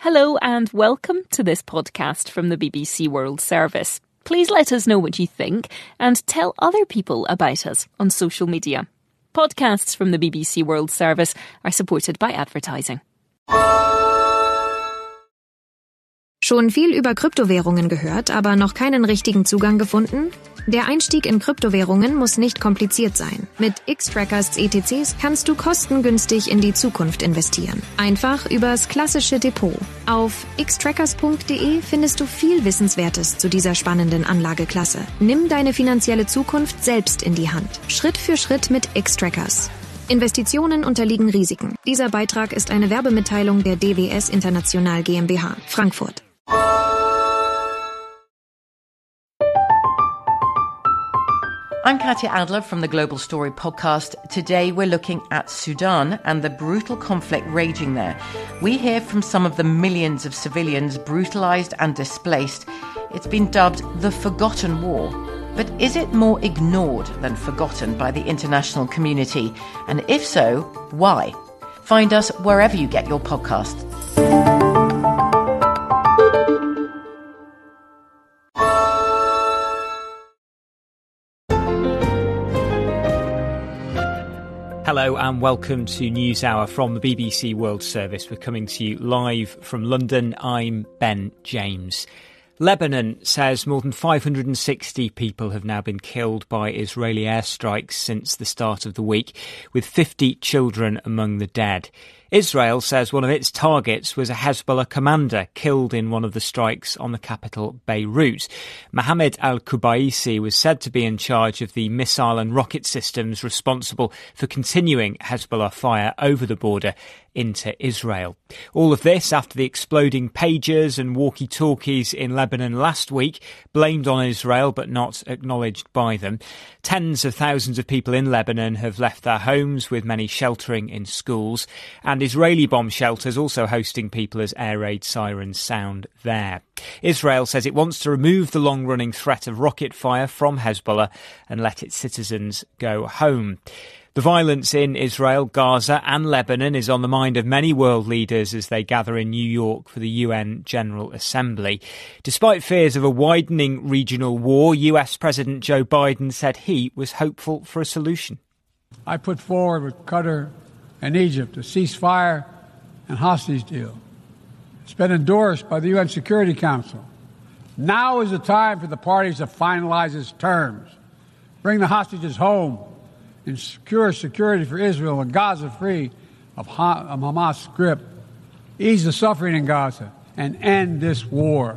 Hello and welcome to this podcast from the BBC World Service. Please let us know what you think and tell other people about us on social media. Podcasts from the BBC World Service are supported by advertising. Schon viel über Kryptowährungen gehört, aber noch keinen richtigen Zugang gefunden? Der Einstieg in Kryptowährungen muss nicht kompliziert sein. Mit Xtrackers ETCs kannst du kostengünstig in die Zukunft investieren. Einfach übers klassische Depot. Auf xtrackers.de findest du viel Wissenswertes zu dieser spannenden Anlageklasse. Nimm deine finanzielle Zukunft selbst in die Hand. Schritt für Schritt mit Xtrackers. Investitionen unterliegen Risiken. Dieser Beitrag ist eine Werbemitteilung der DWS International GmbH, Frankfurt. I'm Katya Adler from the Global Story podcast. Today we're looking at Sudan and the brutal conflict raging there. We hear from some of the millions of civilians brutalised and displaced. It's been dubbed the Forgotten War. But is it more ignored than forgotten by the international community? And if so, why? Find us wherever you get your podcasts. Hello and welcome to NewsHour from the BBC World Service. We're coming to you live from London. I'm Ben James. Lebanon says more than 560 people have now been killed by Israeli airstrikes since the start of the week, with 50 children among the dead. Israel says one of its targets was a Hezbollah commander killed in one of the strikes on the capital, Beirut. Mohammed al-Kubaisi was said to be in charge of the missile and rocket systems responsible for continuing Hezbollah fire over the border into Israel. All of this after the exploding pagers and walkie-talkies in Lebanon last week, blamed on Israel but not acknowledged by them. Tens of thousands of people in Lebanon have left their homes, with many sheltering in schools, and Israeli bomb shelters also hosting people as air raid sirens sound there. Israel says it wants to remove the long-running threat of rocket fire from Hezbollah and let its citizens go home. The violence in Israel, Gaza and Lebanon is on the mind of many world leaders as they gather in New York for the UN General Assembly. Despite fears of a widening regional war, US President Joe Biden said he was hopeful for a solution. I put forward with Qatar and Egypt a ceasefire and hostage deal. It's been endorsed by the UN Security Council. Now is the time for the parties to finalize its terms, bring the hostages home, and secure security for Israel and Gaza free of Hamas grip, ease the suffering in Gaza, and end this war.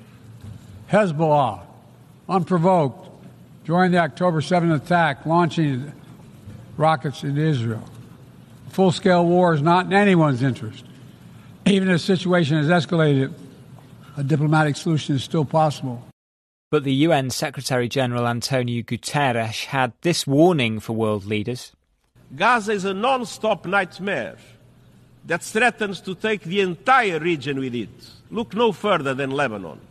Hezbollah, unprovoked, joined the October 7th attack, launching rockets into Israel. A full-scale war is not in anyone's interest. Even if the situation has escalated, a diplomatic solution is still possible. But the UN Secretary-General Antonio Guterres had this warning for world leaders. Gaza is a non-stop nightmare that threatens to take the entire region with it. Look no further than Lebanon.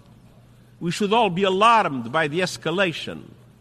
We should all be alarmed by the escalation.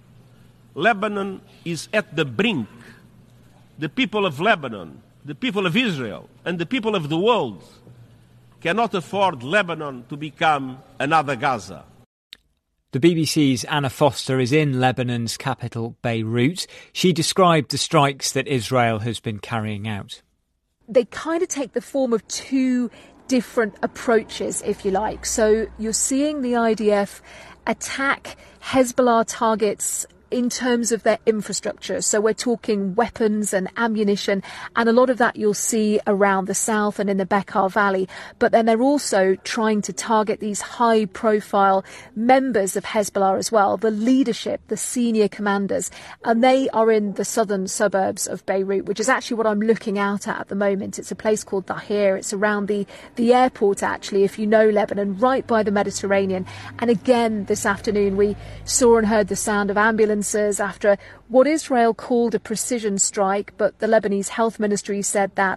Lebanon is at the brink. The people of Lebanon, the people of Israel, and the people of the world cannot afford Lebanon to become another Gaza. The BBC's Anna Foster is in Lebanon's capital, Beirut. She described the strikes that Israel has been carrying out. They kind of take the form of two different approaches, if you like. So you're seeing the IDF attack Hezbollah targets in terms of their infrastructure. So we're talking weapons and ammunition, and a lot of that you'll see around the south and in the Bekaa Valley. But then they're also trying to target these high-profile members of Hezbollah as well, the leadership, the senior commanders, and they are in the southern suburbs of Beirut, which is actually what I'm looking out at the moment. It's a place called Dahir. It's around the airport, actually, if you know Lebanon, right by the Mediterranean. And again, this afternoon, we saw and heard the sound of ambulances after what Israel called a precision strike, but the Lebanese health ministry said that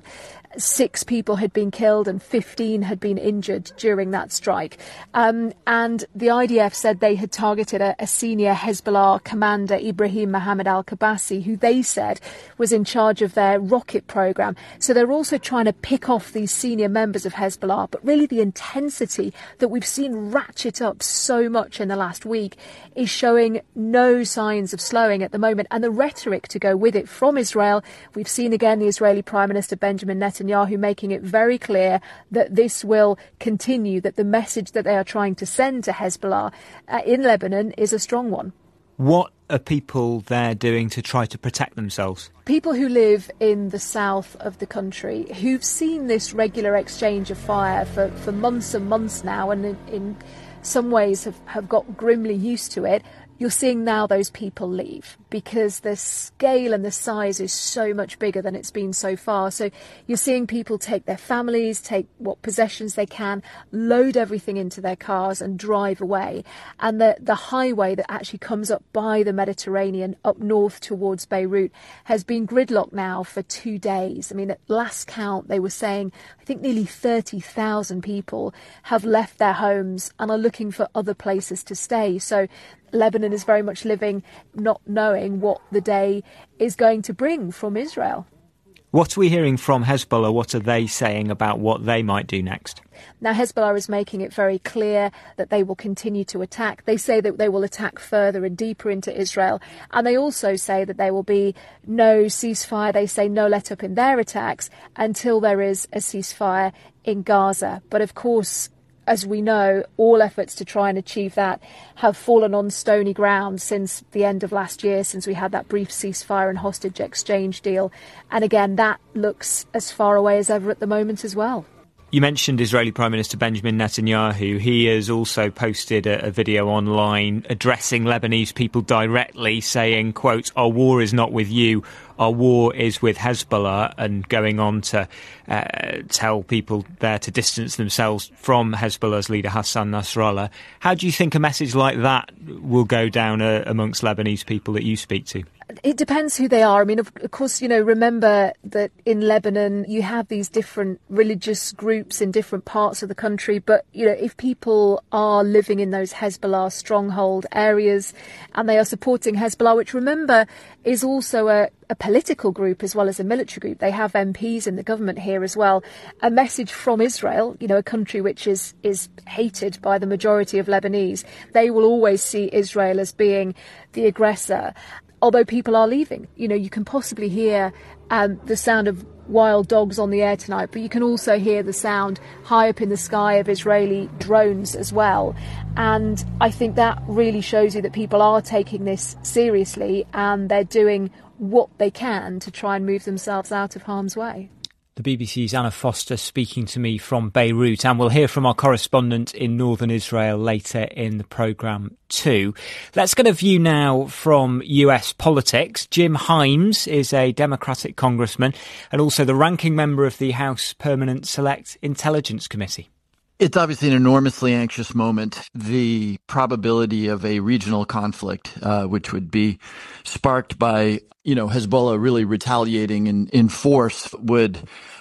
6 people had been killed and 15 had been injured during that strike. And the IDF said they had targeted a senior Hezbollah commander, Ibrahim Mohammed al-Kabasi, who they said was in charge of their rocket program. So they're also trying to pick off these senior members of Hezbollah. But really the intensity that we've seen ratchet up so much in the last week is showing no signs of slowing at the moment. And the rhetoric to go with it from Israel, we've seen again the Israeli Prime Minister Benjamin Netanyahu making it very clear that this will continue, that the message that they are trying to send to Hezbollah in Lebanon is a strong one. What are people there doing to try to protect themselves? People who live in the south of the country, who've seen this regular exchange of fire for months and months now, and in some ways have got grimly used to it, you're seeing now those people leave because the scale and the size is so much bigger than it's been so far. So you're seeing people take their families, take what possessions they can, load everything into their cars and drive away. And the highway that actually comes up by the Mediterranean up north towards Beirut has been gridlocked now for 2 days. I mean, at last count, they were saying, I think nearly 30,000 people have left their homes and are looking for other places to stay. So Lebanon is very much living not knowing what the day is going to bring from Israel. What are we hearing from Hezbollah? What are they saying about what they might do next? Now, Hezbollah is making it very clear that they will continue to attack. They say that they will attack further and deeper into Israel. And they also say that there will be no ceasefire. They say no let up in their attacks until there is a ceasefire in Gaza. But of course, as we know, all efforts to try and achieve that have fallen on stony ground since the end of last year, since we had that brief ceasefire and hostage exchange deal. And again, that looks as far away as ever at the moment as well. You mentioned Israeli Prime Minister Benjamin Netanyahu. He has also posted a video online addressing Lebanese people directly, saying, quote, "Our war is not with you, our war is with Hezbollah," and going on to tell people there to distance themselves from Hezbollah's leader Hassan Nasrallah. How do you think a message like that will go down amongst Lebanese people that you speak to? It depends who they are. I mean, of course, remember that in Lebanon you have these different religious groups in different parts of the country. But, if people are living in those Hezbollah stronghold areas and they are supporting Hezbollah, which, remember, is also a political group as well as a military group. They have MPs in the government here as well. A message from Israel, a country which is hated by the majority of Lebanese. They will always see Israel as being the aggressor. Although people are leaving, you can possibly hear the sound of wild dogs on the air tonight, but you can also hear the sound high up in the sky of Israeli drones as well. And I think that really shows you that people are taking this seriously and they're doing what they can to try and move themselves out of harm's way. The BBC's Anna Foster speaking to me from Beirut, and we'll hear from our correspondent in northern Israel later in the programme too. Let's get a view now from US politics. Jim Himes is a Democratic congressman and also the ranking member of the House Permanent Select Intelligence Committee. It's obviously an enormously anxious moment. The probability of a regional conflict, which would be sparked by, Hezbollah really retaliating in force, would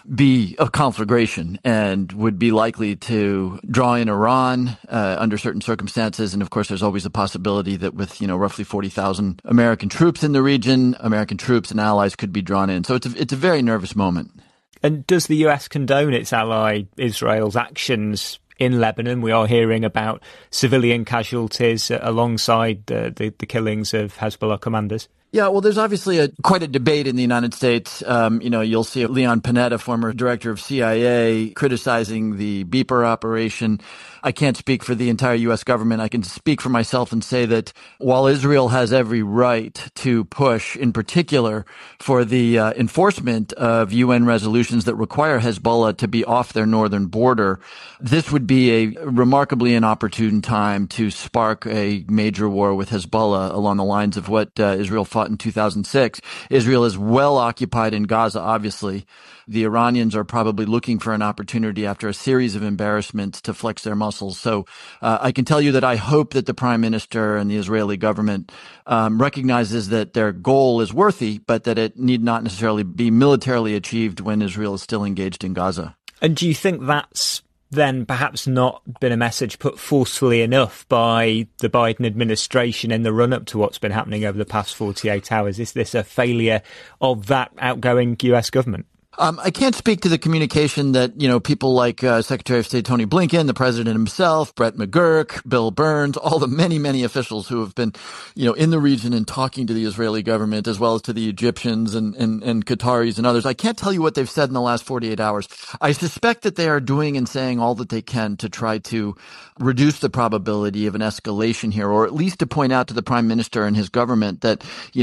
be a conflagration and would be likely to draw in Iran under certain circumstances. And of course, there's always the possibility that with, roughly 40,000 American troops in the region, American troops and allies could be drawn in. So it's a very nervous moment. And does the US condone its ally Israel's actions in Lebanon? We are hearing about civilian casualties alongside the killings of Hezbollah commanders. Yeah, well, there's obviously quite a debate in the United States. You'll see Leon Panetta, former director of CIA, criticizing the Beeper operation. I can't speak for the entire U.S. government. I can speak for myself and say that while Israel has every right to push, in particular, for the enforcement of UN resolutions that require Hezbollah to be off their northern border, this would be a remarkably inopportune time to spark a major war with Hezbollah along the lines of what Israel fought fought in 2006. Israel is well occupied in Gaza, obviously. The Iranians are probably looking for an opportunity after a series of embarrassments to flex their muscles. So I can tell you that I hope that the Prime Minister and the Israeli government recognizes that their goal is worthy, but that it need not necessarily be militarily achieved when Israel is still engaged in Gaza. And do you think that's then perhaps not been a message put forcefully enough by the Biden administration in the run-up to what's been happening over the past 48 hours? Is this a failure of that outgoing US government? I can't speak to the communication that, people like Secretary of State Tony Blinken, the president himself, Brett McGurk, Bill Burns, all the many, many officials who have been, in the region and talking to the Israeli government, as well as to the Egyptians and Qataris and others. I can't tell you what they've said in the last 48 hours. I suspect that they are doing and saying all that they can to try to reduce the probability of an escalation here, or at least to point out to the Prime Minister and his government that,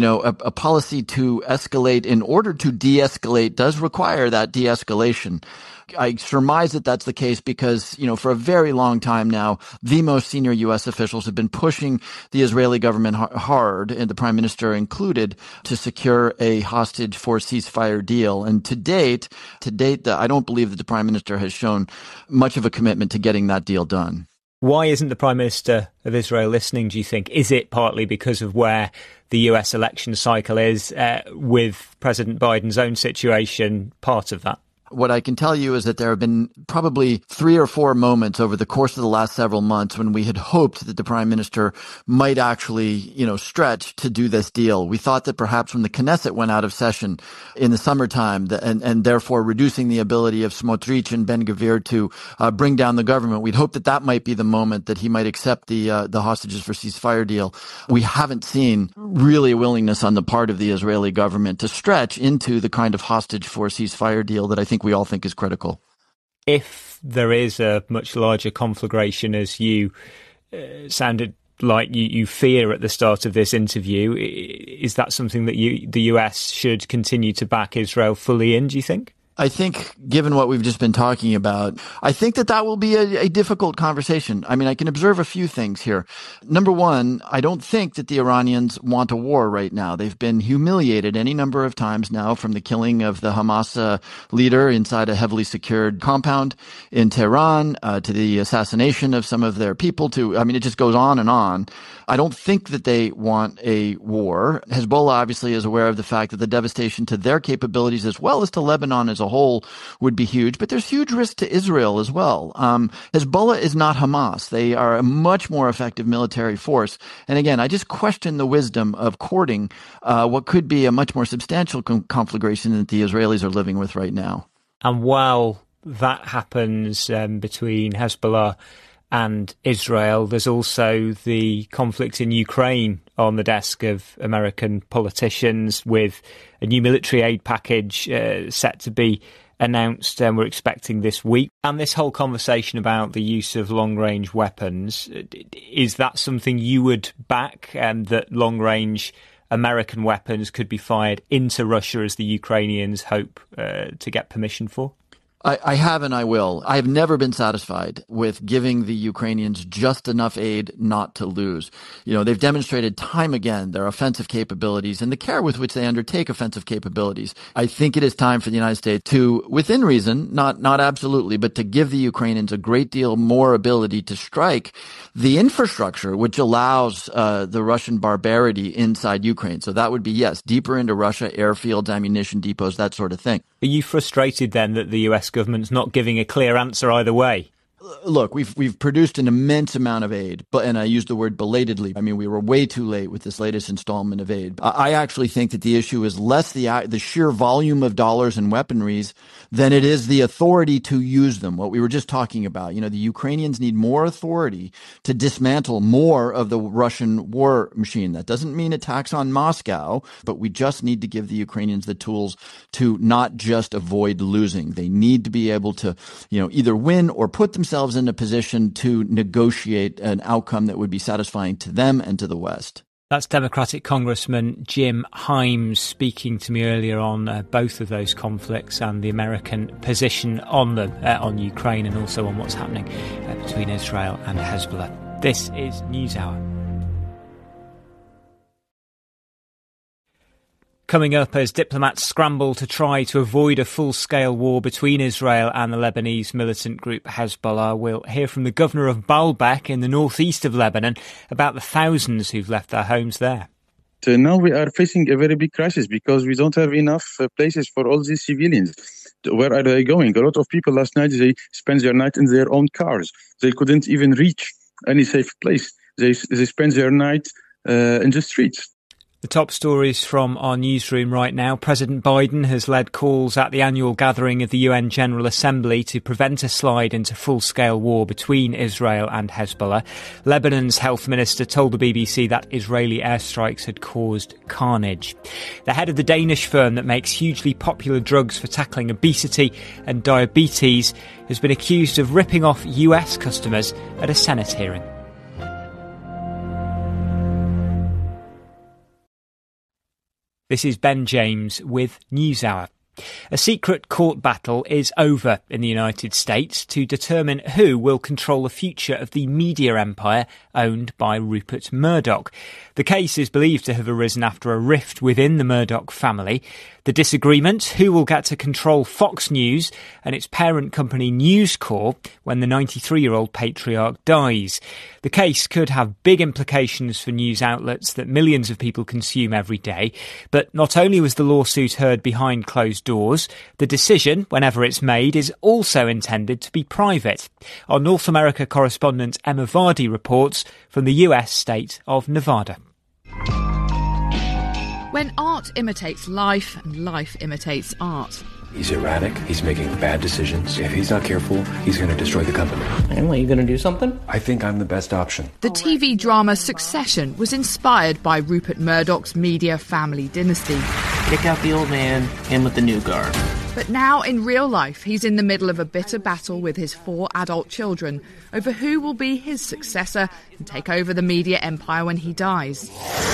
a policy to escalate in order to de-escalate does require that de-escalation. I surmise that that's the case because, for a very long time now, the most senior U.S. officials have been pushing the Israeli government hard, and the Prime Minister included, to secure a hostage for ceasefire deal. And to date, I don't believe that the Prime Minister has shown much of a commitment to getting that deal done. Why isn't the Prime Minister of Israel listening, do you think? Is it partly because of where the US election cycle is, with President Biden's own situation part of that? What I can tell you is that there have been probably 3 or 4 moments over the course of the last several months when we had hoped that the Prime Minister might actually, stretch to do this deal. We thought that perhaps when the Knesset went out of session in the summertime and therefore reducing the ability of Smotrich and Ben-Gvir to bring down the government, we'd hoped that that might be the moment that he might accept the hostages for ceasefire deal. We haven't seen really a willingness on the part of the Israeli government to stretch into the kind of hostage for ceasefire deal that I think we all think is critical. If there is a much larger conflagration, as you sounded like you fear at the start of this interview, is that something that the US should continue to back Israel fully in, do you think? I think, given what we've just been talking about, I think that will be a difficult conversation. I mean, I can observe a few things here. Number one, I don't think that the Iranians want a war right now. They've been humiliated any number of times now, from the killing of the Hamas leader inside a heavily secured compound in Tehran, to the assassination of some of their people, it just goes on and on. I don't think that they want a war. Hezbollah obviously is aware of the fact that the devastation to their capabilities as well as to Lebanon as a whole would be huge, but there's huge risk to Israel as well. Hezbollah is not Hamas. They are a much more effective military force. And again, I just question the wisdom of courting what could be a much more substantial conflagration that the Israelis are living with right now. And while that happens between Hezbollah and Israel, there's also the conflict in Ukraine on the desk of American politicians, with a new military aid package set to be announced, and we're expecting this week. And this whole conversation about the use of long-range weapons, is that something you would back, that long-range American weapons could be fired into Russia as the Ukrainians hope to get permission for? I have and I will. I have never been satisfied with giving the Ukrainians just enough aid not to lose. They've demonstrated time again their offensive capabilities and the care with which they undertake offensive capabilities. I think it is time for the United States to, within reason, not absolutely, but to give the Ukrainians a great deal more ability to strike the infrastructure which allows the Russian barbarity inside Ukraine. So that would be, yes, deeper into Russia, airfields, ammunition depots, that sort of thing. Are you frustrated then that the US government's not giving a clear answer either way? Look, we've produced an immense amount of aid, and I use the word belatedly. I mean, we were way too late with this latest installment of aid. I actually think that the issue is less the sheer volume of dollars and weaponries than it is the authority to use them. What we were just talking about, the Ukrainians need more authority to dismantle more of the Russian war machine. That doesn't mean attacks on Moscow, but we just need to give the Ukrainians the tools to not just avoid losing. They need to be able to, either win or put themselves in a position to negotiate an outcome that would be satisfying to them and to the West. That's Democratic Congressman Jim Himes speaking to me earlier on both of those conflicts and the American position on them, on Ukraine, and also on what's happening between Israel and Hezbollah. This is NewsHour. Coming up, as diplomats scramble to try to avoid a full-scale war between Israel and the Lebanese militant group Hezbollah, we'll hear from the governor of Baalbek in the northeast of Lebanon about the thousands who've left their homes there. Now we are facing a very big crisis because we don't have enough places for all these civilians. Where are they going? A lot of people last night, they spent their night in their own cars. They couldn't even reach any safe place. They spent their night in the streets. The top stories from our newsroom right now. President Biden has led calls at the annual gathering of the UN General Assembly to prevent a slide into full-scale war between Israel and Hezbollah. Lebanon's health minister told the BBC that Israeli airstrikes had caused carnage. The head of the Danish firm that makes hugely popular drugs for tackling obesity and diabetes has been accused of ripping off US customers at a Senate hearing. This is Ben James with NewsHour. A secret court battle is over in the United States to determine who will control the future of the media empire owned by Rupert Murdoch. The case is believed to have arisen after a rift within the Murdoch family. The disagreement, who will get to control Fox News and its parent company News Corp when the 93-year-old patriarch dies. The case could have big implications for news outlets that millions of people consume every day. But not only was the lawsuit heard behind closed doors, the decision, whenever it's made, is also intended to be private. Our North America correspondent Emma Vardy reports from the US state of Nevada. When art imitates life and life imitates art. He's erratic. He's making bad decisions. If he's not careful, he's going to destroy the company. And what, you going to do something? I think I'm the best option. The TV drama Succession was inspired by Rupert Murdoch's media family dynasty. Kick out the old man, in with the new guard. But now, in real life, he's in the middle of a bitter battle with his 4 adult children over who will be his successor and take over the media empire when he dies.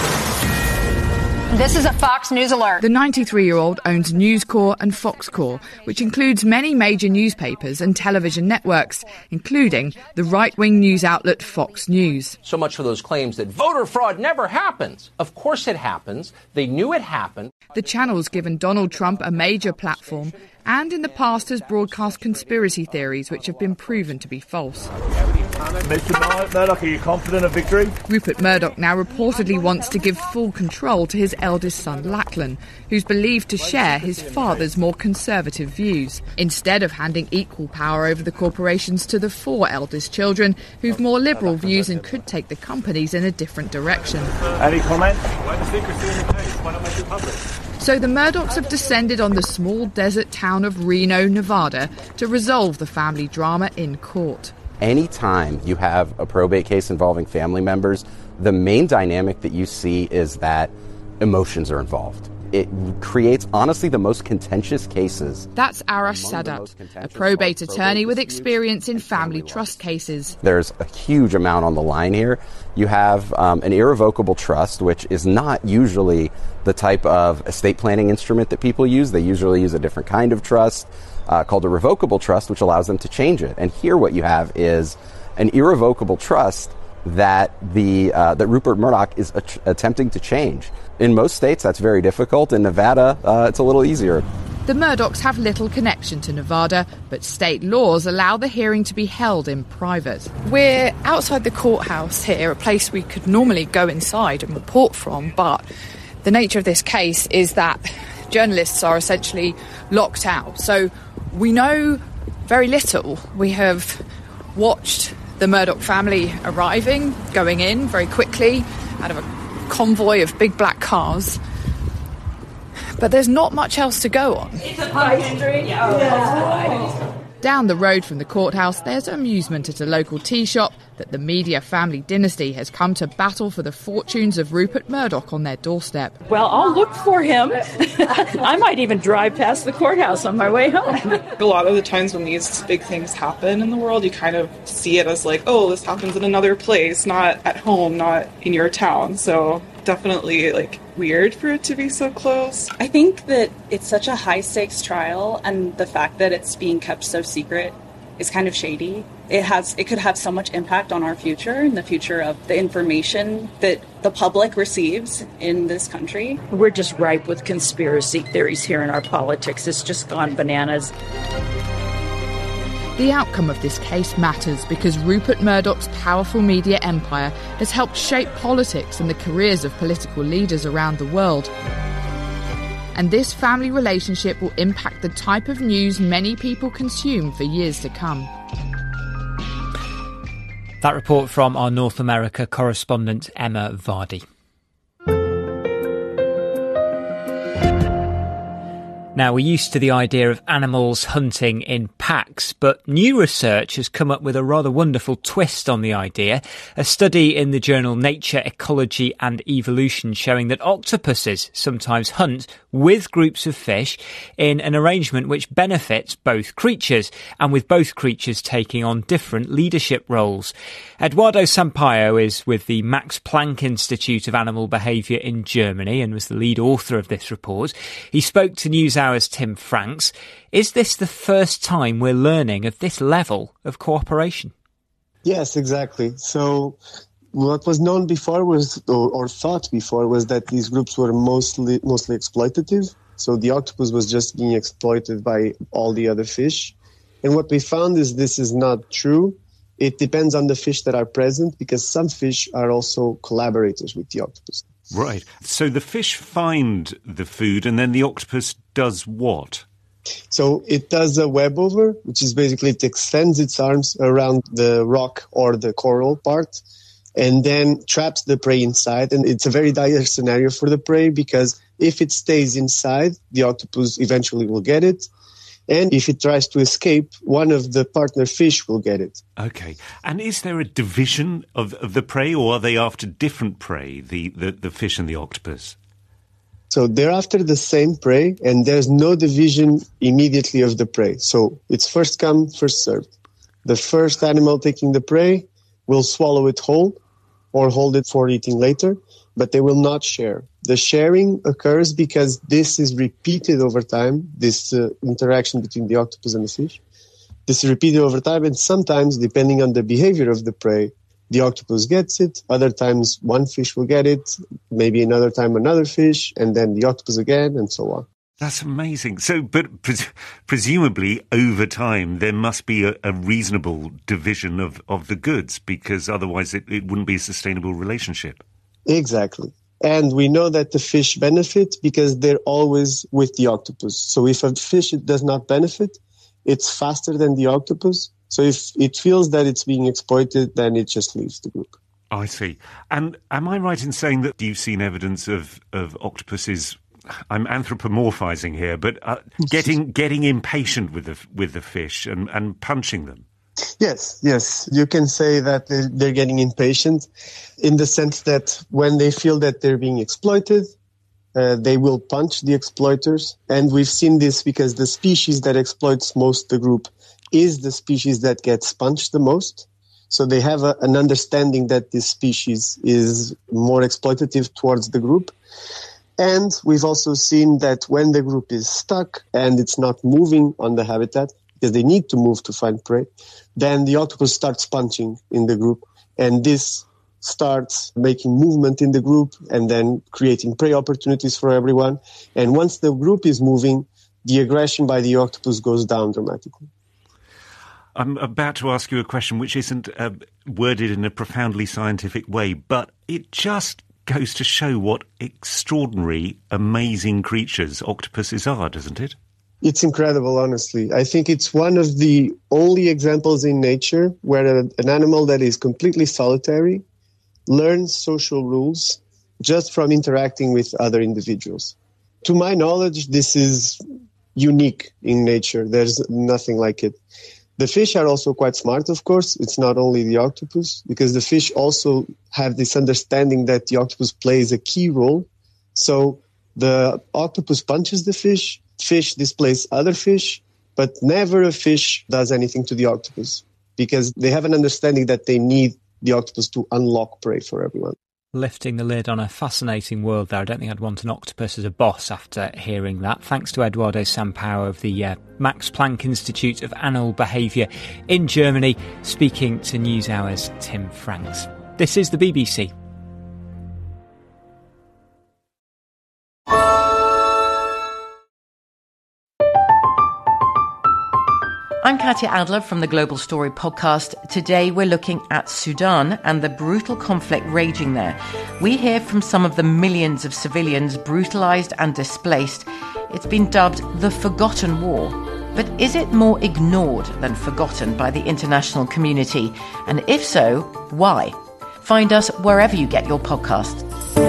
This is a Fox News alert. The 93-year-old owns News Corp and Fox Corp, which includes many major newspapers and television networks, including the right-wing news outlet Fox News. So much for those claims that voter fraud never happens. Of course it happens. They knew it happened. The channel's given Donald Trump a major platform and in the past has broadcast conspiracy theories which have been proven to be false. Mr. Murdoch, are you confident of victory? Rupert Murdoch now reportedly wants to give full control to his eldest son, Lachlan, who's believed to share his father's more conservative views, instead of handing equal power over the corporations to the 4 eldest children, who've more liberal views and could take the companies in a different direction. Any comment? Why the secrecy in the case? Why not make it public? So the Murdochs have descended on the small desert town of Reno, Nevada, to resolve the family drama in court. Anytime you have a probate case involving family members, the main dynamic that you see is that emotions are involved. It creates, honestly, the most contentious cases. That's Arash Sadat, a probate attorney with experience in family trust cases. There's a huge amount on the line here. You have an irrevocable trust, which is not usually the type of estate planning instrument that people use. They usually use a different kind of trust called a revocable trust, which allows them to change it. And here what you have is an irrevocable trust that that Rupert Murdoch is attempting to change. In most states, that's very difficult. In Nevada, it's a little easier. The Murdochs have little connection to Nevada, but state laws allow the hearing to be held in private. We're outside the courthouse here, a place we could normally go inside and report from, but the nature of this case is that journalists are essentially locked out. So we know very little. We have watched the Murdoch family arriving, going in very quickly out of a convoy of big black cars. But there's not much else to go on. It's a pipe dream. Down the road from the courthouse, there's amusement at a local tea shop that the media family dynasty has come to battle for the fortunes of Rupert Murdoch on their doorstep. Well, I'll look for him. I might even drive past the courthouse on my way home. A lot of the times when these big things happen in the world, you kind of see it as like, oh, this happens in another place, not at home, not in your town. So definitely like weird for it to be so close. I think that it's such a high stakes trial, and the fact that it's being kept so secret is kind of shady. it could have so much impact on our future and the future of the information that the public receives in this country. We're just ripe with conspiracy theories here in our politics. It's just gone bananas. The outcome of this case matters because Rupert Murdoch's powerful media empire has helped shape politics and the careers of political leaders around the world. And this family relationship will impact the type of news many people consume for years to come. That report from our North America correspondent Emma Vardy. Now, we're used to the idea of animals hunting in packs, but new research has come up with a rather wonderful twist on the idea. A study in the journal Nature, Ecology and Evolution showing that octopuses sometimes hunt with groups of fish in an arrangement which benefits both creatures, and with both creatures taking on different leadership roles. Eduardo Sampaio is with the Max Planck Institute of Animal Behaviour in Germany and was the lead author of this report. He spoke to NewsHour's Tim Franks. Is this the first time we're learning of this level of cooperation? Yes, exactly. So what was known before was, or thought before, was that these groups were mostly exploitative. So the octopus was just being exploited by all the other fish. And what we found is this is not true. It depends on the fish that are present, because some fish are also collaborators with the octopus. Right. So the fish find the food and then the octopus does what? So it does a web over, which is basically it extends its arms around the rock or the coral part and then traps the prey inside. And it's a very dire scenario for the prey, because if it stays inside, the octopus eventually will get it. And if it tries to escape, one of the partner fish will get it. Okay. And is there a division of the prey, or are they after different prey, the fish and the octopus? So they're after the same prey, and there's no division immediately of the prey. So it's first come, first served. The first animal taking the prey will swallow it whole or hold it for eating later, but they will not share. The sharing occurs because this is repeated over time, this interaction between the octopus and the fish. This is repeated over time, and sometimes, depending on the behavior of the prey, the octopus gets it. Other times, one fish will get it, maybe another time another fish, and then the octopus again, and so on. That's amazing. So, but presumably, over time, there must be a reasonable division of the goods, because otherwise it wouldn't be a sustainable relationship. Exactly. And we know that the fish benefit because they're always with the octopus. So if a fish does not benefit, it's faster than the octopus. So if it feels that it's being exploited, then it just leaves the group. I see. And am I right in saying that you've seen evidence of octopuses, I'm anthropomorphizing here, but getting impatient with the fish and punching them? Yes. You can say that they're getting impatient in the sense that when they feel that they're being exploited, they will punch the exploiters. And we've seen this because the species that exploits most the group is the species that gets punched the most. So they have an understanding that this species is more exploitative towards the group. And we've also seen that when the group is stuck and it's not moving on the habitat, because they need to move to find prey, then the octopus starts punching in the group. And this starts making movement in the group and then creating prey opportunities for everyone. And once the group is moving, the aggression by the octopus goes down dramatically. I'm about to ask you a question which isn't worded in a profoundly scientific way, but it just goes to show what extraordinary, amazing creatures octopuses are, doesn't it? It's incredible, honestly. I think it's one of the only examples in nature where an animal that is completely solitary learns social rules just from interacting with other individuals. To my knowledge, this is unique in nature. There's nothing like it. The fish are also quite smart, of course. It's not only the octopus, because the fish also have this understanding that the octopus plays a key role. So the octopus punches the fish displays other fish, but never a fish does anything to the octopus, because they have an understanding that they need the octopus to unlock prey for everyone. Lifting the lid on a fascinating world there. I don't think I'd want an octopus as a boss after hearing that. Thanks to Eduardo Sampaio of the Max Planck Institute of Animal Behaviour in Germany, speaking to NewsHour's Tim Franks. This is the BBC. I'm Katya Adler from the Global Story podcast. Today we're looking at Sudan and the brutal conflict raging there. We hear from some of the millions of civilians brutalised and displaced. It's been dubbed the Forgotten War. But is it more ignored than forgotten by the international community? And if so, why? Find us wherever you get your podcasts.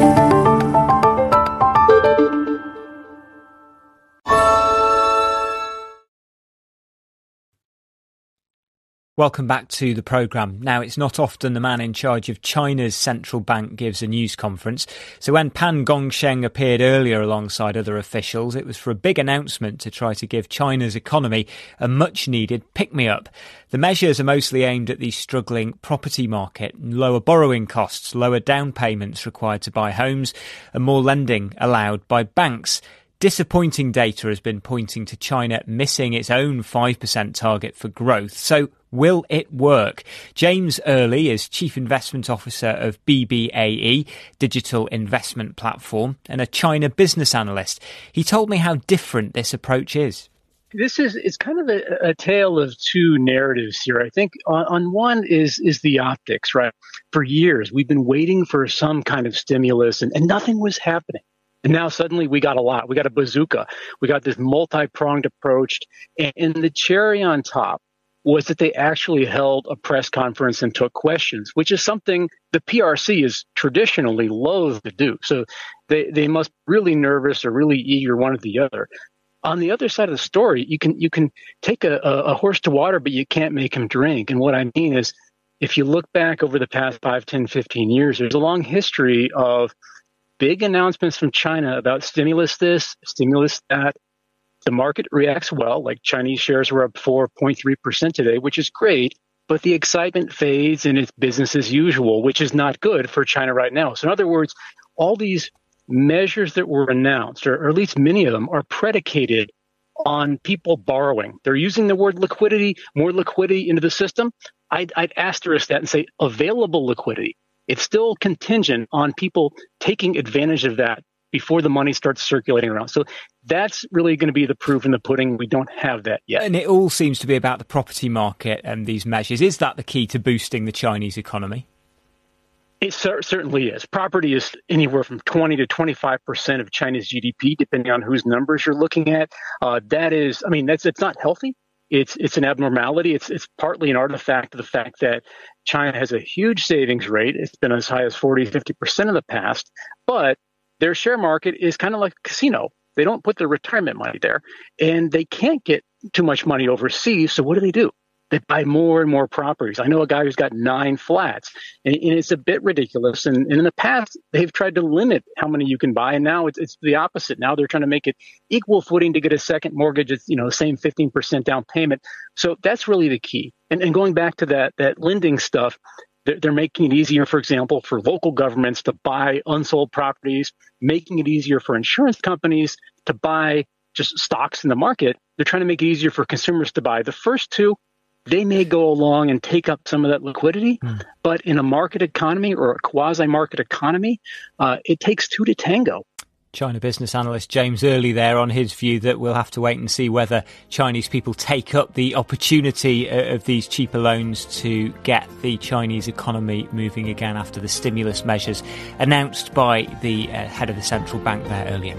Welcome back to the programme. Now, it's not often the man in charge of China's central bank gives a news conference. So when Pan Gongsheng appeared earlier alongside other officials, it was for a big announcement to try to give China's economy a much-needed pick-me-up. The measures are mostly aimed at the struggling property market, lower borrowing costs, lower down payments required to buy homes, and more lending allowed by banks. Disappointing data has been pointing to China missing its own 5% target for growth. So will it work? James Earley is Chief Investment Officer of BBAE, digital investment platform, and a China business analyst. He told me how different this approach is. It's kind of a tale of two narratives here. I think on one is the optics, right? For years, we've been waiting for some kind of stimulus and nothing was happening. And now suddenly we got a lot. We got a bazooka. We got this multi-pronged approach. And the cherry on top was that they actually held a press conference and took questions, which is something the PRC is traditionally loath to do. So they must be really nervous or really eager, one or the other. On the other side of the story, you can take a horse to water, but you can't make him drink. And what I mean is, if you look back over the past 5, 10, 15 years, there's a long history of big announcements from China about stimulus this, stimulus that. The market reacts well, like Chinese shares were up 4.3% today, which is great, but the excitement fades and it's business as usual, which is not good for China right now. So in other words, all these measures that were announced, or at least many of them, are predicated on people borrowing. They're using the word liquidity, more liquidity into the system. I'd asterisk that and say available liquidity. It's still contingent on people taking advantage of that before the money starts circulating around. So that's really going to be the proof in the pudding. We don't have that yet. And it all seems to be about the property market and these measures. Is that the key to boosting the Chinese economy? It certainly is. Property is anywhere from 20 to 25% of China's GDP, depending on whose numbers you're looking at. It's not healthy. It's an abnormality. It's partly an artifact of the fact that China has a huge savings rate. It's been as high as 40, 50% in the past, but their share market is kind of like a casino. They don't put their retirement money there, and they can't get too much money overseas. So what do? They buy more and more properties. I know a guy who's got 9 flats, and it's a bit ridiculous. And in the past, they've tried to limit how many you can buy, and now it's the opposite. Now they're trying to make it equal footing to get a second mortgage. It's the same 15% down payment. So that's really the key. And going back to that lending stuff, they're making it easier, for example, for local governments to buy unsold properties, making it easier for insurance companies to buy just stocks in the market. They're trying to make it easier for consumers to buy. The first two, they may go along and take up some of that liquidity, but in a market economy or a quasi-market economy, it takes two to tango. China business analyst James Earley there on his view that we'll have to wait and see whether Chinese people take up the opportunity of these cheaper loans to get the Chinese economy moving again after the stimulus measures announced by the head of the central bank there earlier.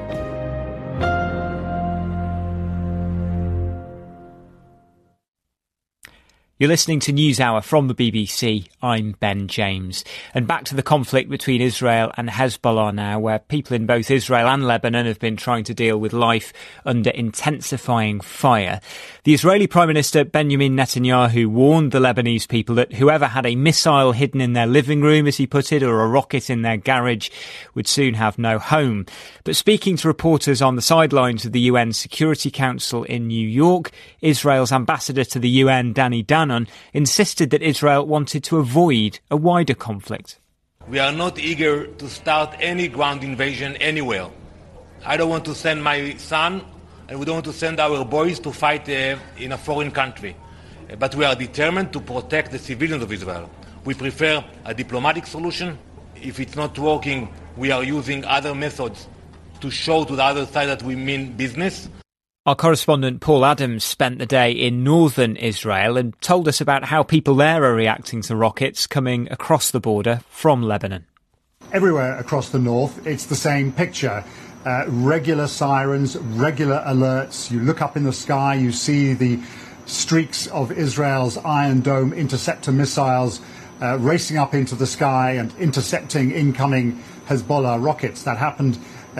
You're listening to NewsHour from the BBC. I'm Ben James. And back to the conflict between Israel and Hezbollah now, where people in both Israel and Lebanon have been trying to deal with life under intensifying fire. The Israeli Prime Minister Benjamin Netanyahu warned the Lebanese people that whoever had a missile hidden in their living room, as he put it, or a rocket in their garage would soon have no home. But speaking to reporters on the sidelines of the UN Security Council in New York, Israel's ambassador to the UN, Danny Danon, insisted that Israel wanted to avoid a wider conflict. We are not eager to start any ground invasion anywhere. I don't want to send my son, and we don't want to send our boys to fight in a foreign country. But we are determined to protect the civilians of Israel. We prefer a diplomatic solution. If it's not working, we are using other methods to show to the other side that we mean business. Our correspondent Paul Adams spent the day in northern Israel and told us about how people there are reacting to rockets coming across the border from Lebanon. Everywhere across the north, it's the same picture. Regular sirens, regular alerts. You look up in the sky, you see the streaks of Israel's Iron Dome interceptor missiles racing up into the sky and intercepting incoming Hezbollah rockets. That happened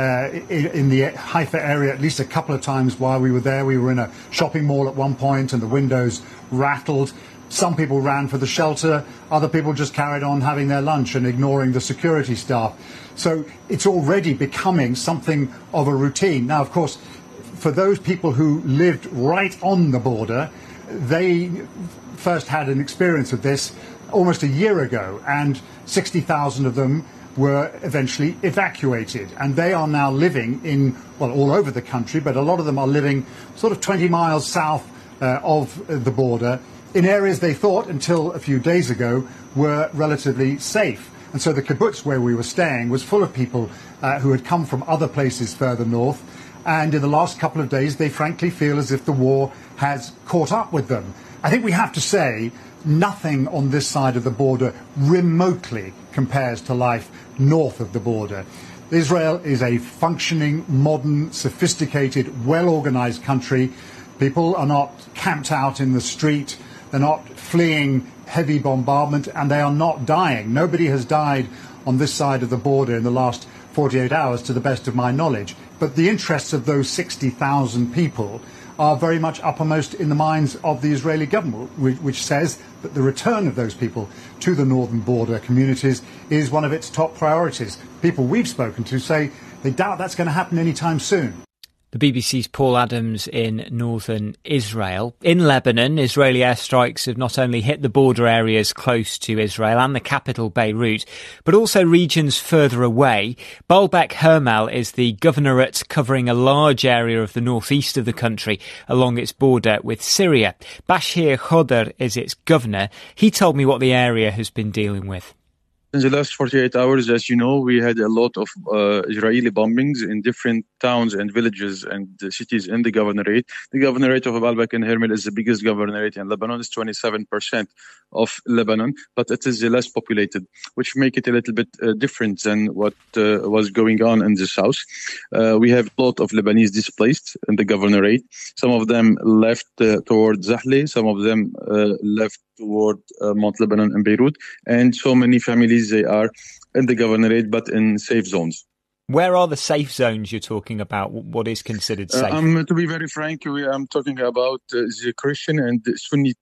in the Haifa area at least a couple of times while we were there. We were in a shopping mall at one point and the windows rattled. Some people ran for the shelter. Other people just carried on having their lunch and ignoring the security staff. So it's already becoming something of a routine. Now, of course, for those people who lived right on the border, they first had an experience of this almost a year ago, and 60,000 of them were eventually evacuated, and they are now living in, well, all over the country, but a lot of them are living sort of 20 miles south of the border in areas they thought until a few days ago were relatively safe. And so the kibbutz where we were staying was full of people who had come from other places further north, and in the last couple of days they frankly feel as if the war has caught up with them. I think we have to say nothing on this side of the border remotely compares to life north of the border. Israel is a functioning, modern, sophisticated, well-organized country. People are not camped out in the street. They're not fleeing heavy bombardment, and they are not dying. Nobody has died on this side of the border in the last 48 hours, to the best of my knowledge. But the interests of those 60,000 people are very much uppermost in the minds of the Israeli government, which says that the return of those people to the northern border communities is one of its top priorities. People we've spoken to say they doubt that's going to happen anytime soon. The BBC's Paul Adams in northern Israel. In Lebanon, Israeli airstrikes have not only hit the border areas close to Israel and the capital Beirut, but also regions further away. Baalbek Hermel is the governorate covering a large area of the northeast of the country along its border with Syria. Bashir Khodr is its governor. He told me what the area has been dealing with. In the last 48 hours, as you know, we had a lot of Israeli bombings in different towns and villages and cities in the governorate. The governorate of Baalbek and Hermel is the biggest governorate in Lebanon. It's 27% of Lebanon, but it is the less populated, which make it a little bit different than what was going on in the south. We have a lot of Lebanese displaced in the governorate. Some of them left toward Zahle, some of them left toward Mount Lebanon and Beirut, and so many families, they are in the governorate but in safe zones. Where are the safe zones you're talking about? What is considered safe? To be very frank, I'm talking about the Christian and the Sunni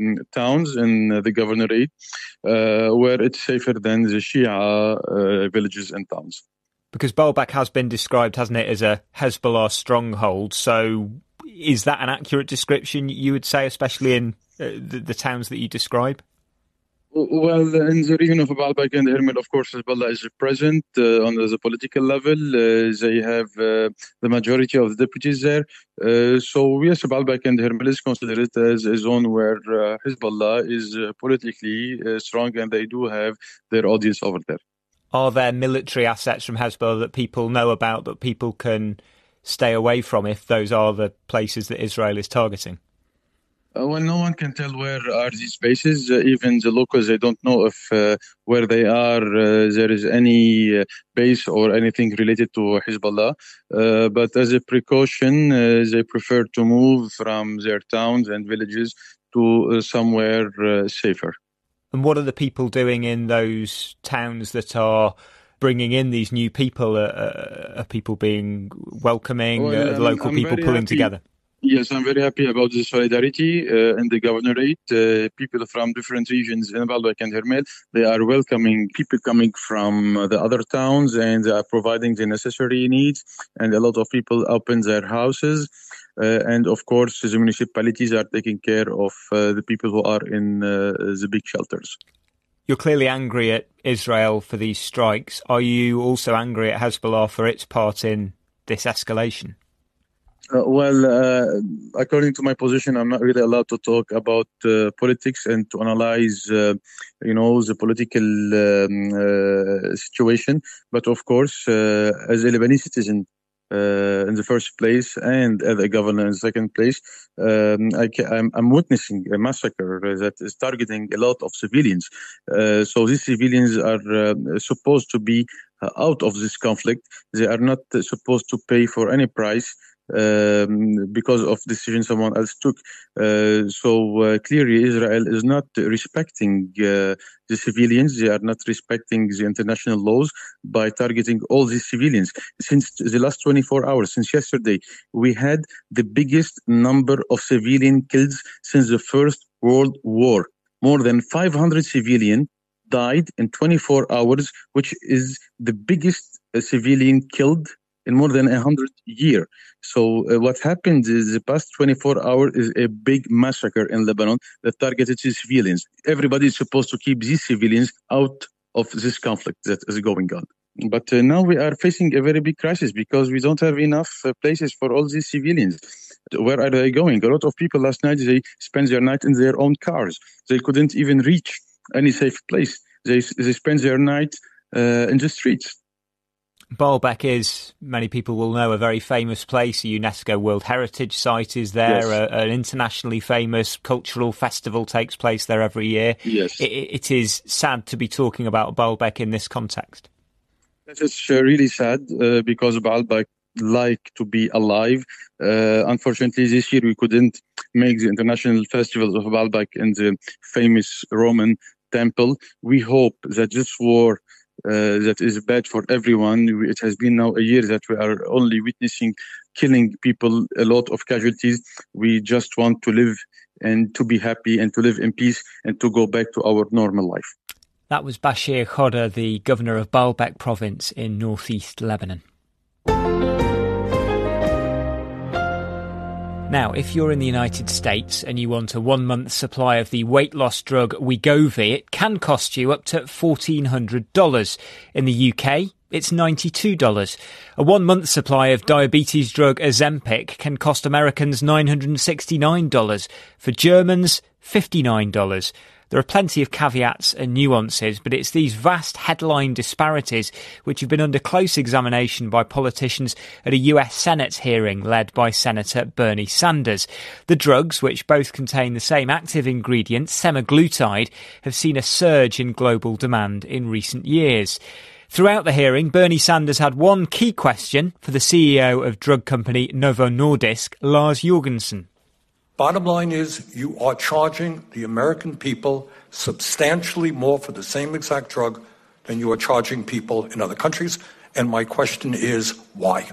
towns in the governorate, where it's safer than the Shia villages and towns. Because Baalbek has been described, hasn't it, as a Hezbollah stronghold. So is that an accurate description, you would say, especially in the towns that you describe? Well, in the region of Baalbek and Hermel, of course, Hezbollah is present on the political level. They have the majority of the deputies there. So, yes, Baalbek and Hermel is considered as a zone where Hezbollah is politically strong, and they do have their audience over there. Are there military assets from Hezbollah that people know about that people can stay away from if those are the places that Israel is targeting? Well, no one can tell where are these bases. Even the locals, they don't know if where they are there is any base or anything related to Hezbollah. But as a precaution, they prefer to move from their towns and villages to somewhere safer. And what are the people doing in those towns that are bringing in these new people? Are people being welcoming, the local people pulling together? Yes, I'm very happy about the solidarity in the governorate. People from different regions in Baalbek and Hermel, they are welcoming people coming from the other towns, and they are providing the necessary needs. And a lot of people open their houses. And of course, the municipalities are taking care of the people who are in the big shelters. You're clearly angry at Israel for these strikes. Are you also angry at Hezbollah for its part in this escalation? According to my position, I'm not really allowed to talk about politics and to analyze, the political situation. But of course, as a Lebanese citizen, in the first place, and as a governor in the second place, I'm witnessing a massacre that is targeting a lot of civilians. So these civilians are supposed to be out of this conflict. They are not supposed to pay for any price because of decision someone else took. So clearly Israel is not respecting the civilians. They are not respecting the international laws by targeting all these civilians. Since the last 24 hours, since yesterday, we had the biggest number of civilian kills since the First World War. More than 500 civilians died in 24 hours, which is the biggest civilian killed in more than 100 years. So what happened is the past 24 hours is a big massacre in Lebanon that targeted civilians. Everybody is supposed to keep these civilians out of this conflict that is going on. But now we are facing a very big crisis because we don't have enough places for all these civilians. Where are they going? A lot of people last night, they spent their night in their own cars. They couldn't even reach any safe place. They spent their night in the streets. Baalbek is, many people will know, a very famous place. A UNESCO World Heritage Site is there. Yes. An internationally famous cultural festival takes place there every year. Yes. It is sad to be talking about Baalbek in this context. That is really sad because Baalbek like to be alive. Unfortunately, this year we couldn't make the international festival of Baalbek in the famous Roman temple. We hope that this war that is bad for everyone. It has been now a year that we are only witnessing killing people, a lot of casualties. We just want to live and to be happy and to live in peace and to go back to our normal life. That was Bashir Khoda, the governor of Baalbek province in northeast Lebanon. Now, if you're in the United States and you want a 1-month supply of the weight loss drug Wegovy, it can cost you up to $1,400. In the UK, it's $92. A 1-month supply of diabetes drug Ozempic can cost Americans $969. For Germans, $59. There are plenty of caveats and nuances, but it's these vast headline disparities which have been under close examination by politicians at a US Senate hearing led by Senator Bernie Sanders. The drugs, which both contain the same active ingredient, semaglutide, have seen a surge in global demand in recent years. Throughout the hearing, Bernie Sanders had one key question for the CEO of drug company Novo Nordisk, Lars Jorgensen. Bottom line is you are charging the American people substantially more for the same exact drug than you are charging people in other countries. And my question is, why?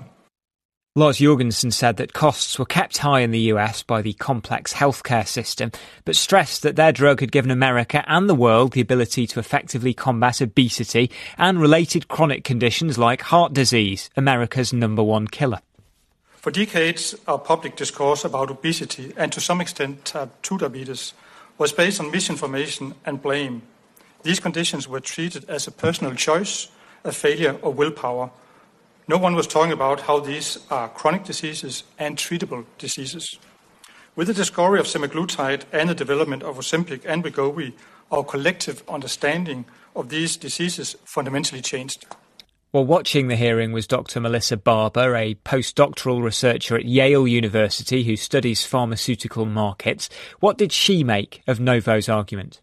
Lars Jorgensen said that costs were kept high in the US by the complex healthcare system, but stressed that their drug had given America and the world the ability to effectively combat obesity and related chronic conditions like heart disease, America's #1 killer. For decades, our public discourse about obesity and to some extent type 2 diabetes was based on misinformation and blame. These conditions were treated as a personal choice, a failure of willpower. No one was talking about how these are chronic diseases and treatable diseases. With the discovery of semaglutide and the development of Ozempic and Wegovy, our collective understanding of these diseases fundamentally changed. Well, watching the hearing was Dr. Melissa Barber, a postdoctoral researcher at Yale University who studies pharmaceutical markets. What did she make of Novo's argument?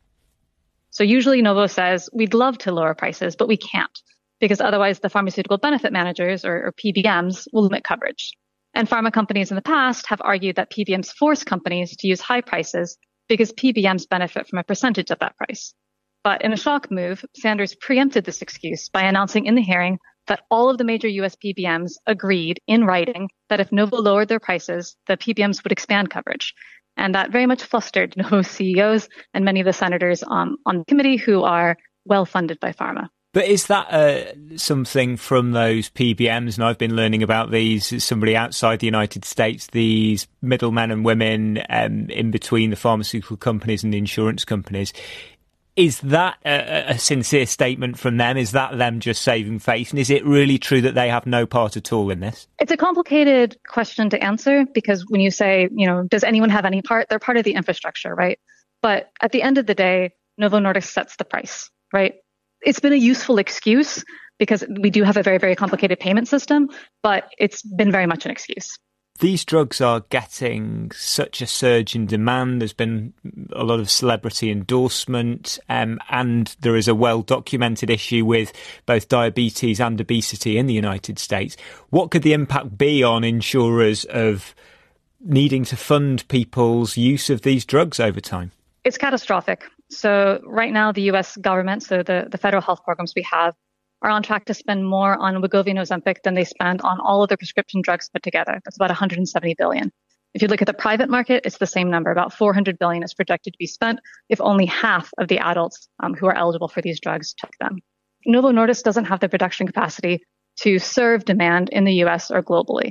So usually Novo says, we'd love to lower prices, but we can't, because otherwise the pharmaceutical benefit managers, or PBMs, will limit coverage. And pharma companies in the past have argued that PBMs force companies to use high prices because PBMs benefit from a percentage of that price. But in a shock move, Sanders preempted this excuse by announcing in the hearing that all of the major US PBMs agreed in writing that if Novo lowered their prices, the PBMs would expand coverage. And that very much flustered Novo's CEOs and many of the senators on the committee who are well funded by pharma. But is that something from those PBMs? And I've been learning about these as somebody outside the United States, these middlemen and women in between the pharmaceutical companies and the insurance companies. Is that a sincere statement from them? Is that them just saving face? And is it really true that they have no part at all in this? It's a complicated question to answer because when you say, does anyone have any part? They're part of the infrastructure, right? But at the end of the day, Novo Nordisk sets the price, right? It's been a useful excuse because we do have a very, very complicated payment system, but it's been very much an excuse. These drugs are getting such a surge in demand. There's been a lot of celebrity endorsement, and there is a well-documented issue with both diabetes and obesity in the United States. What could the impact be on insurers of needing to fund people's use of these drugs over time? It's catastrophic. So right now, the U.S. government, so the federal health programs we have, are on track to spend more on Wegovy and Ozempic than they spend on all of the prescription drugs put together. That's about $170 billion. If you look at the private market, it's the same number. About $400 billion is projected to be spent if only half of the adults who are eligible for these drugs took them. Novo Nordisk doesn't have the production capacity to serve demand in the U.S. or globally.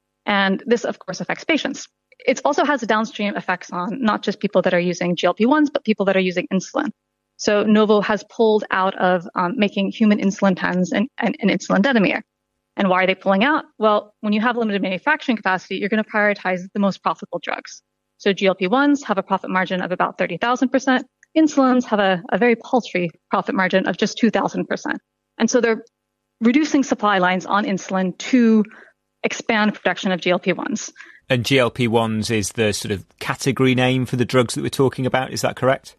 And this, of course, affects patients. It also has downstream effects on not just people that are using GLP-1s, but people that are using insulin. So Novo has pulled out of making human insulin pens and insulin detamere. And why are they pulling out? Well, when you have limited manufacturing capacity, you're going to prioritize the most profitable drugs. So GLP-1s have a profit margin of about 30,000%. Insulins have a very paltry profit margin of just 2,000%. And so they're reducing supply lines on insulin to expand production of GLP-1s. And GLP-1s is the sort of category name for the drugs that we're talking about. Is that correct?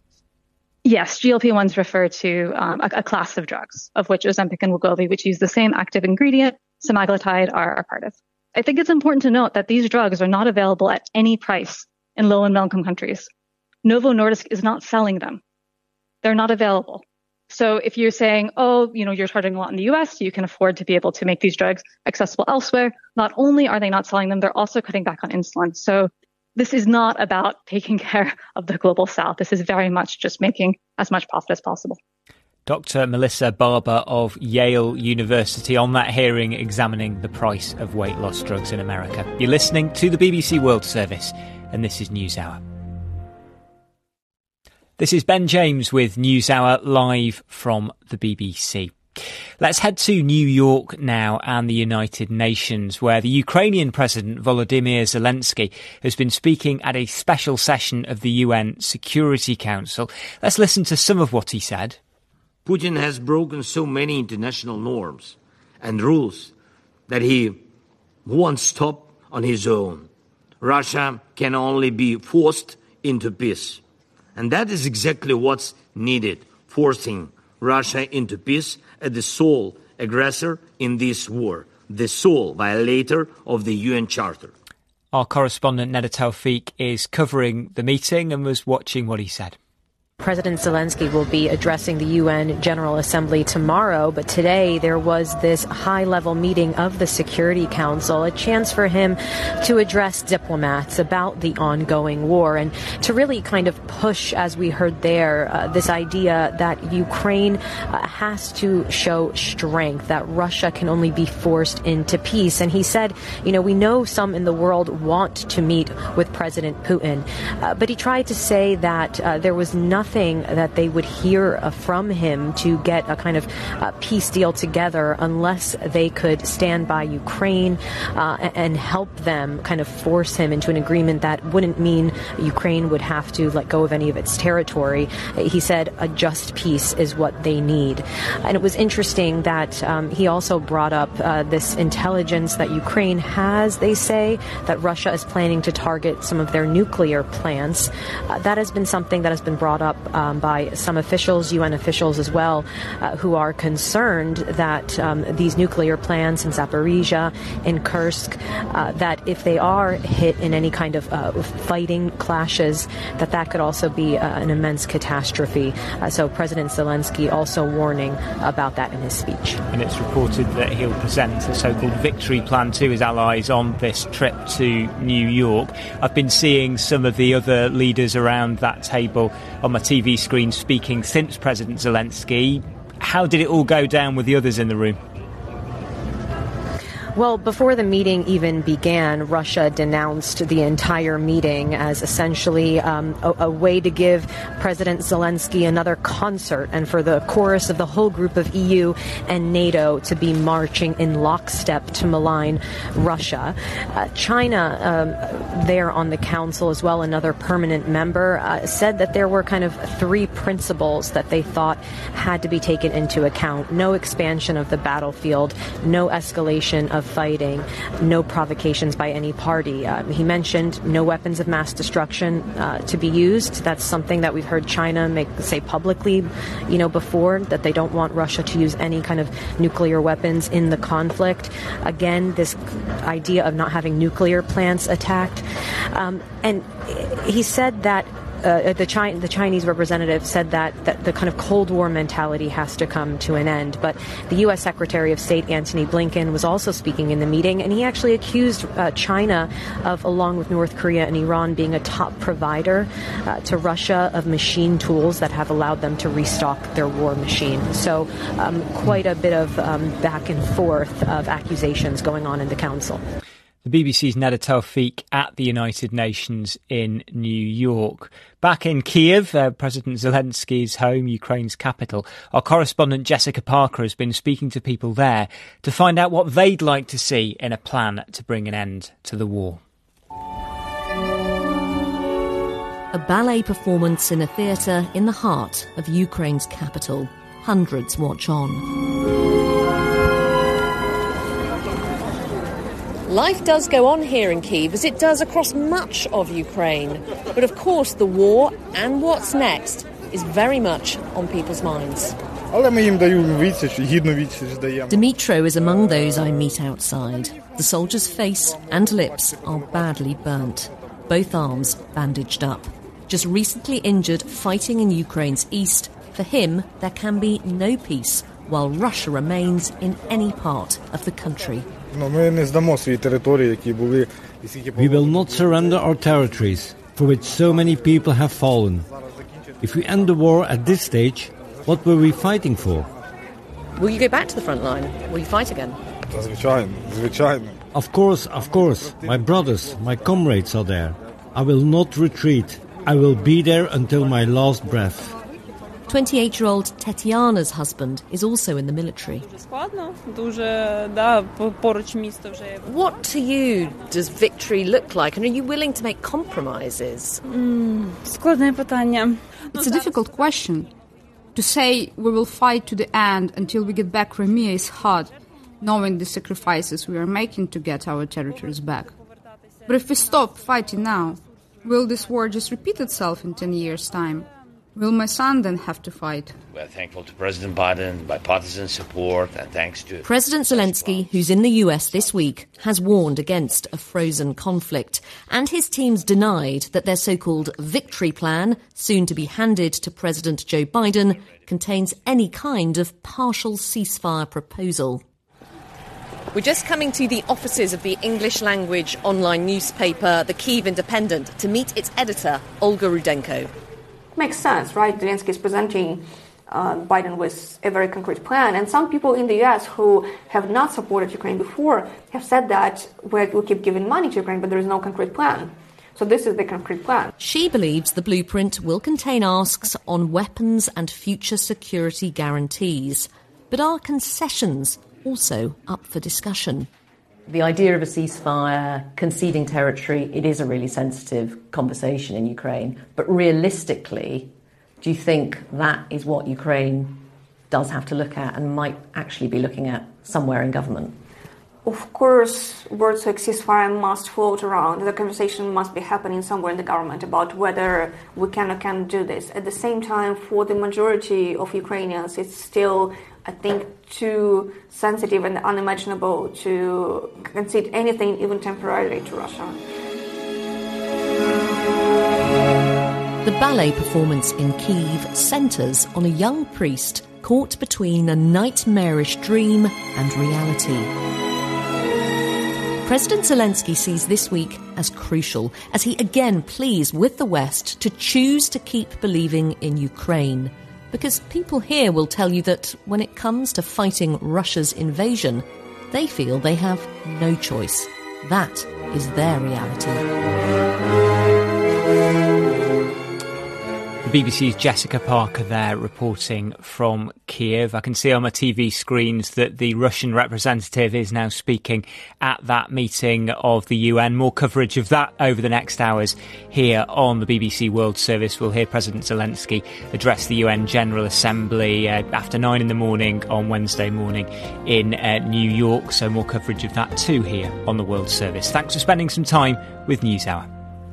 Yes, GLP-1s refer to a class of drugs, of which Ozempic and Wegovy, which use the same active ingredient, semaglutide, are part of. I think it's important to note that these drugs are not available at any price in low and middle-income countries. Novo Nordisk is not selling them. They're not available. So if you're saying, you're charging a lot in the US, so you can afford to be able to make these drugs accessible elsewhere, not only are they not selling them, they're also cutting back on insulin. So this is not about taking care of the global south. This is very much just making as much profit as possible. Dr. Melissa Barber of Yale University on that hearing examining the price of weight loss drugs in America. You're listening to the BBC World Service, and this is NewsHour. This is Ben James with NewsHour live from the BBC. Let's head to New York now and the United Nations, where the Ukrainian President Volodymyr Zelensky has been speaking at a special session of the UN Security Council. Let's listen to some of what he said. Putin has broken so many international norms and rules that he won't stop on his own. Russia can only be forced into peace. And that is exactly what's needed, forcing Russia into peace as the sole aggressor in this war, the sole violator of the UN Charter. Our correspondent Neda Tawfiq is covering the meeting and was watching what he said. President Zelensky will be addressing the UN General Assembly tomorrow, but today there was this high-level meeting of the Security Council, a chance for him to address diplomats about the ongoing war and to really kind of push, as we heard there, this idea that Ukraine has to show strength, that Russia can only be forced into peace. And he said, we know some in the world want to meet with President Putin, but he tried to say that there was nothing that they would hear from him to get a kind of peace deal together unless they could stand by Ukraine and help them kind of force him into an agreement that wouldn't mean Ukraine would have to let go of any of its territory. He said a just peace is what they need. And it was interesting that he also brought up this intelligence that Ukraine has, they say, that Russia is planning to target some of their nuclear plants. That has been something that has been brought up by some officials, UN officials as well, who are concerned that these nuclear plants in Zaporizhia, in Kursk, that if they are hit in any kind of fighting clashes, that could also be an immense catastrophe. So President Zelensky also warning about that in his speech. And it's reported that he'll present a so-called victory plan to his allies on this trip to New York. I've been seeing some of the other leaders around that table on my TV screen speaking since President Zelensky. How did it all go down with the others in the room? Well, before the meeting even began, Russia denounced the entire meeting as essentially a way to give President Zelensky another concert and for the chorus of the whole group of EU and NATO to be marching in lockstep to malign Russia. China, there on the council as well, another permanent member, said that there were kind of three principles that they thought had to be taken into account. No expansion of the battlefield, no escalation of fighting, no provocations by any party. He mentioned no weapons of mass destruction to be used. That's something that we've heard China say publicly, before, that they don't want Russia to use any kind of nuclear weapons in the conflict. Again, this idea of not having nuclear plants attacked. And he said that the Chinese representative said that the kind of Cold War mentality has to come to an end. But the U.S. Secretary of State Antony Blinken was also speaking in the meeting, and he actually accused China of, along with North Korea and Iran, being a top provider to Russia of machine tools that have allowed them to restock their war machine. So quite a bit of back and forth of accusations going on in the Council. The BBC's Neda Tawfik at the United Nations in New York. Back in Kiev, President Zelensky's home, Ukraine's capital, our correspondent Jessica Parker has been speaking to people there to find out what they'd like to see in a plan to bring an end to the war. A ballet performance in a theatre in the heart of Ukraine's capital. Hundreds watch on. Life does go on here in Kyiv, as it does across much of Ukraine. But of course, the war and what's next is very much on people's minds. Dmitro is among those I meet outside. The soldier's face and lips are badly burnt, both arms bandaged up. Just recently injured fighting in Ukraine's east, for him there can be no peace while Russia remains in any part of the country. We will not surrender our territories, for which so many people have fallen. If we end the war at this stage, what were we fighting for? Will you go back to the front line? Will you fight again? Of course. My brothers, my comrades are there. I will not retreat. I will be there until my last breath. 28-year-old Tetiana's husband is also in the military. What to you does victory look like, and are you willing to make compromises? It's a difficult question. To say we will fight to the end until we get back Crimea is hard, knowing the sacrifices we are making to get our territories back. But if we stop fighting now, will this war just repeat itself in 10 years' time? Will my son then have to fight? We're thankful to President Biden, bipartisan support, and thanks to President Zelensky, who's in the US this week, has warned against a frozen conflict, and his team's denied that their so-called victory plan, soon to be handed to President Joe Biden, contains any kind of partial ceasefire proposal. We're just coming to the offices of the English language online newspaper, the Kyiv Independent, to meet its editor, Olga Rudenko. Makes sense, right? Zelensky is presenting Biden with a very concrete plan. And some people in the U.S. who have not supported Ukraine before have said that we'll keep giving money to Ukraine, but there is no concrete plan. So this is the concrete plan. She believes the blueprint will contain asks on weapons and future security guarantees. But are concessions also up for discussion? The idea of a ceasefire, conceding territory, it is a really sensitive conversation in Ukraine. But realistically, do you think that is what Ukraine does have to look at and might actually be looking at somewhere in government? Of course, words like ceasefire must float around. The conversation must be happening somewhere in the government about whether we can or can't do this. At the same time, for the majority of Ukrainians, it's still, I think, too sensitive and unimaginable to concede anything, even temporarily, to Russia. The ballet performance in Kyiv centres on a young priest caught between a nightmarish dream and reality. President Zelensky sees this week as crucial as he again pleads with the West to choose to keep believing in Ukraine. Because people here will tell you that when it comes to fighting Russia's invasion, they feel they have no choice. That is their reality. The BBC's Jessica Parker there reporting from Kiev. I can see on my TV screens that the Russian representative is now speaking at that meeting of the UN. More coverage of that over the next hours here on the BBC World Service. We'll hear President Zelensky address the UN General Assembly after 9 in the morning on Wednesday morning in New York. So more coverage of that too here on the World Service. Thanks for spending some time with NewsHour.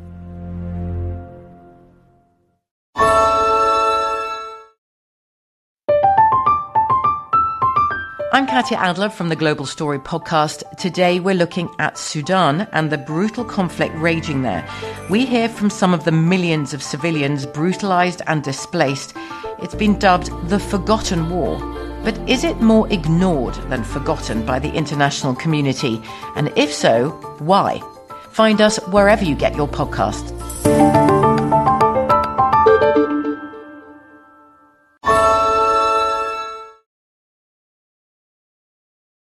I'm Katya Adler from the Global Story podcast. Today we're looking at Sudan and the brutal conflict raging there. We hear from some of the millions of civilians brutalized and displaced. It's been dubbed the Forgotten War. But is it more ignored than forgotten by the international community? And if so, why? Find us wherever you get your podcasts.